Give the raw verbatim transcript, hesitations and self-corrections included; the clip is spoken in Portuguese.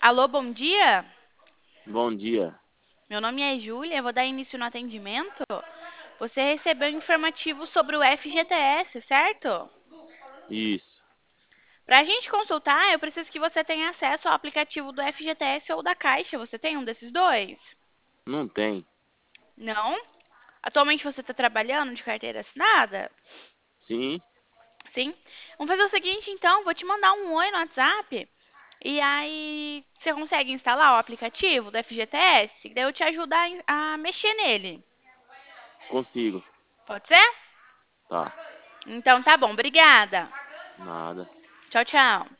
Alô, bom dia. Bom dia. Meu nome é Júlia, eu vou dar início no atendimento. Você recebeu um informativo sobre o F G T S, certo? Isso. Para a gente consultar, eu preciso que você tenha acesso ao aplicativo do F G T S ou da Caixa. Você tem um desses dois? Não tem. Não? Atualmente você está trabalhando de carteira assinada? Sim, Sim? Vamos fazer o seguinte, então, vou te mandar um oi no WhatsApp. E aí, você consegue instalar o aplicativo do F G T S? Daí eu te ajudar a a mexer nele. consigo. Pode ser? Tá. Então tá bom, obrigada. Nada. Tchau, tchau.